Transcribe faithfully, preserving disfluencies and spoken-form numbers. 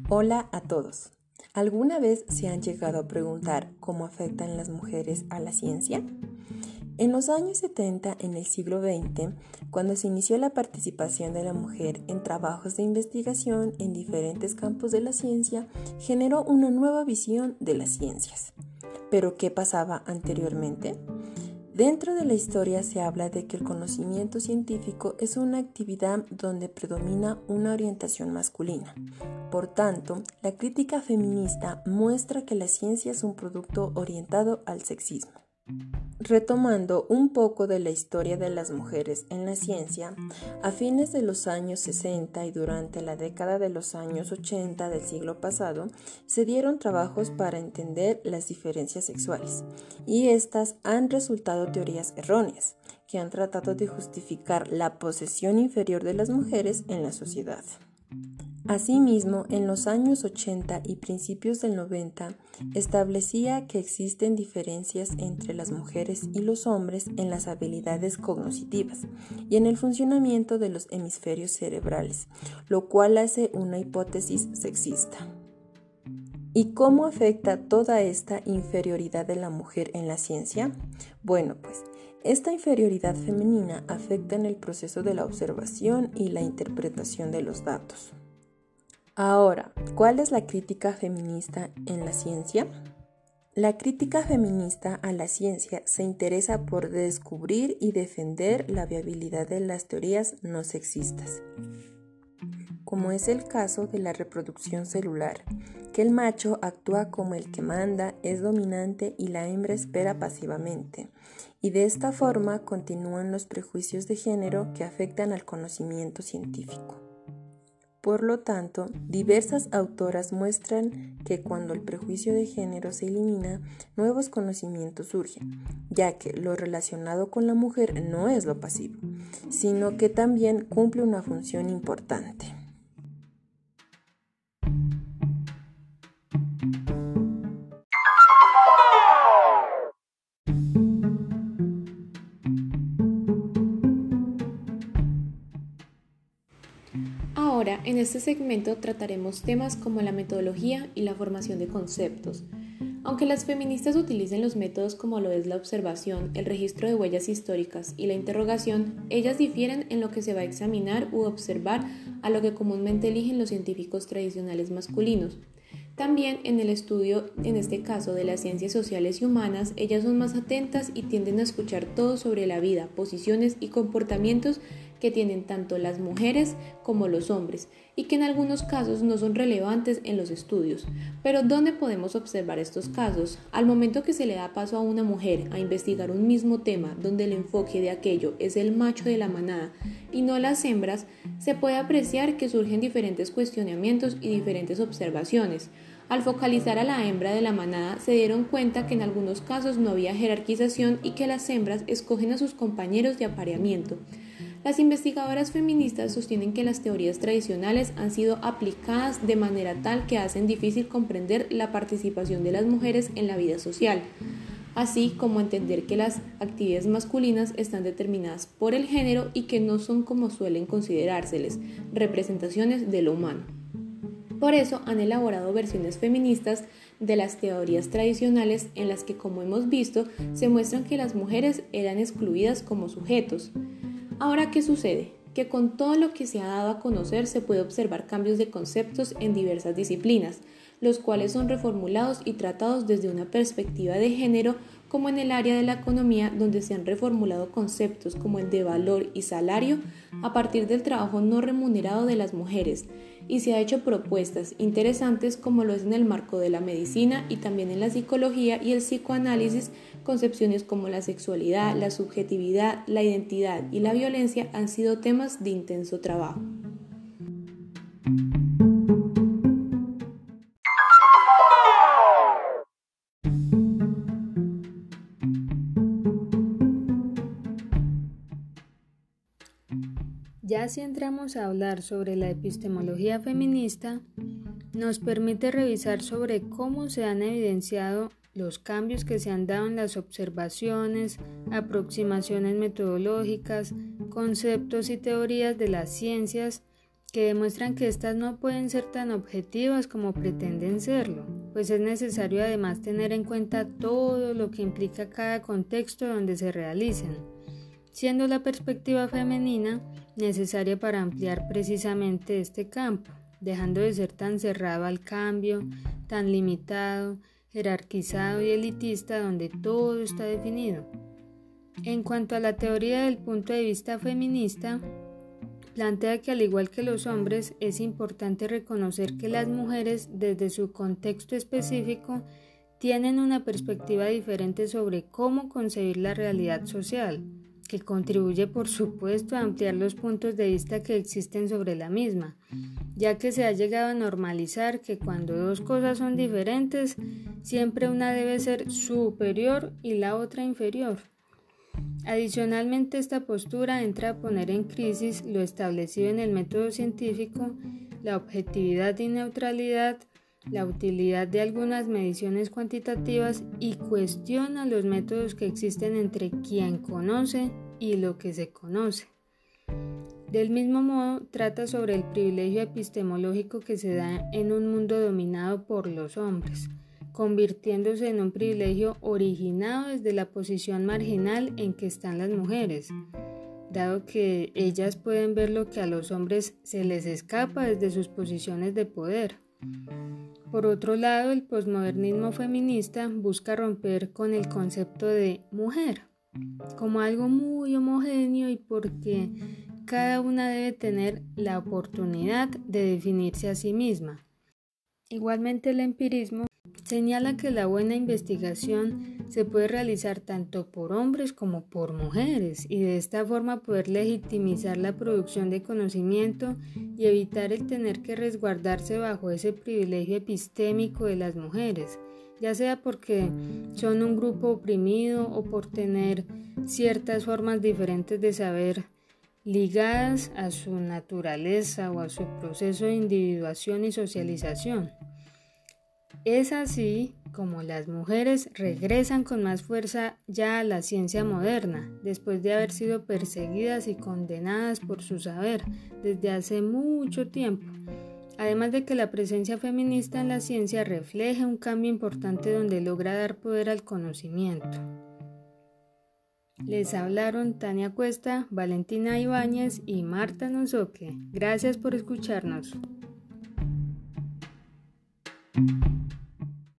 Hola a todos. ¿Alguna vez se han llegado a preguntar cómo afectan las mujeres a la ciencia? En los años setenta, en el siglo veinte, cuando se inició la participación de la mujer en trabajos de investigación en diferentes campos de la ciencia, generó una nueva visión de las ciencias. ¿Pero qué pasaba anteriormente? Dentro de la historia se habla de que el conocimiento científico es una actividad donde predomina una orientación masculina. Por tanto, la crítica feminista muestra que la ciencia es un producto orientado al sexismo. Retomando un poco de la historia de las mujeres en la ciencia, a fines de los años sesenta y durante la década de los años ochenta del siglo pasado, se dieron trabajos para entender las diferencias sexuales, y estas han resultado teorías erróneas, que han tratado de justificar la posesión inferior de las mujeres en la sociedad. Asimismo, en los años ochenta y principios del noventa, establecía que existen diferencias entre las mujeres y los hombres en las habilidades cognitivas y en el funcionamiento de los hemisferios cerebrales, lo cual hace una hipótesis sexista. ¿Y cómo afecta toda esta inferioridad de la mujer en la ciencia? Bueno, pues, esta inferioridad femenina afecta en el proceso de la observación y la interpretación de los datos. Ahora, ¿cuál es la crítica feminista en la ciencia? La crítica feminista a la ciencia se interesa por descubrir y defender la viabilidad de las teorías no sexistas, como es el caso de la reproducción celular, que el macho actúa como el que manda, es dominante y la hembra espera pasivamente, y de esta forma continúan los prejuicios de género que afectan al conocimiento científico. Por lo tanto, diversas autoras muestran que cuando el prejuicio de género se elimina, nuevos conocimientos surgen, ya que lo relacionado con la mujer no es lo pasivo, sino que también cumple una función importante. Ahora, en este segmento trataremos temas como la metodología y la formación de conceptos. Aunque las feministas utilicen los métodos como lo es la observación, el registro de huellas históricas y la interrogación, ellas difieren en lo que se va a examinar u observar a lo que comúnmente eligen los científicos tradicionales masculinos. También en el estudio, en este caso, de las ciencias sociales y humanas, ellas son más atentas y tienden a escuchar todo sobre la vida, posiciones y comportamientos que tienen tanto las mujeres como los hombres y que en algunos casos no son relevantes en los estudios. Pero ¿dónde podemos observar estos casos? Al momento que se le da paso a una mujer a investigar un mismo tema donde el enfoque de aquello es el macho de la manada y no las hembras, se puede apreciar que surgen diferentes cuestionamientos y diferentes observaciones. Al focalizar a la hembra de la manada, se dieron cuenta que en algunos casos no había jerarquización y que las hembras escogen a sus compañeros de apareamiento. Las investigadoras feministas sostienen que las teorías tradicionales han sido aplicadas de manera tal que hacen difícil comprender la participación de las mujeres en la vida social, así como entender que las actividades masculinas están determinadas por el género y que no son como suelen considerárseles, representaciones de lo humano. Por eso han elaborado versiones feministas de las teorías tradicionales en las que, como hemos visto, se muestran que las mujeres eran excluidas como sujetos. Ahora, ¿qué sucede? Que con todo lo que se ha dado a conocer se puede observar cambios de conceptos en diversas disciplinas, los cuales son reformulados y tratados desde una perspectiva de género, como en el área de la economía, donde se han reformulado conceptos como el de valor y salario a partir del trabajo no remunerado de las mujeres, y se ha hecho propuestas interesantes como lo es en el marco de la medicina y también en la psicología y el psicoanálisis. Concepciones como la sexualidad, la subjetividad, la identidad y la violencia han sido temas de intenso trabajo. Ya si entramos a hablar sobre la epistemología feminista, nos permite revisar sobre cómo se han evidenciado los cambios que se han dado en las observaciones, aproximaciones metodológicas, conceptos y teorías de las ciencias que demuestran que éstas no pueden ser tan objetivas como pretenden serlo, pues es necesario además tener en cuenta todo lo que implica cada contexto donde se realicen, siendo la perspectiva femenina necesaria para ampliar precisamente este campo, dejando de ser tan cerrado al cambio, tan limitado, jerarquizado y elitista donde todo está definido. En cuanto a la teoría del punto de vista feminista, plantea que al igual que los hombres es importante reconocer que las mujeres desde su contexto específico tienen una perspectiva diferente sobre cómo concebir la realidad social, que contribuye por supuesto a ampliar los puntos de vista que existen sobre la misma, ya que se ha llegado a normalizar que cuando dos cosas son diferentes, siempre una debe ser superior y la otra inferior. Adicionalmente, esta postura entra a poner en crisis lo establecido en el método científico, la objetividad y neutralidad, la utilidad de algunas mediciones cuantitativas y cuestiona los métodos que existen entre quien conoce y lo que se conoce. Del mismo modo, trata sobre el privilegio epistemológico que se da en un mundo dominado por los hombres, convirtiéndose en un privilegio originado desde la posición marginal en que están las mujeres, dado que ellas pueden ver lo que a los hombres se les escapa desde sus posiciones de poder. Por otro lado, el posmodernismo feminista busca romper con el concepto de mujer como algo muy homogéneo y porque cada una debe tener la oportunidad de definirse a sí misma. Igualmente, el empirismo señala que la buena investigación se puede realizar tanto por hombres como por mujeres y de esta forma poder legitimizar la producción de conocimiento y evitar el tener que resguardarse bajo ese privilegio epistémico de las mujeres, ya sea porque son un grupo oprimido o por tener ciertas formas diferentes de saber ligadas a su naturaleza o a su proceso de individuación y socialización. Es así como las mujeres regresan con más fuerza ya a la ciencia moderna, después de haber sido perseguidas y condenadas por su saber desde hace mucho tiempo, además de que la presencia feminista en la ciencia refleja un cambio importante donde logra dar poder al conocimiento. Les hablaron Tania Cuesta, Valentina Ibáñez y Marta Nozoque. Gracias por escucharnos.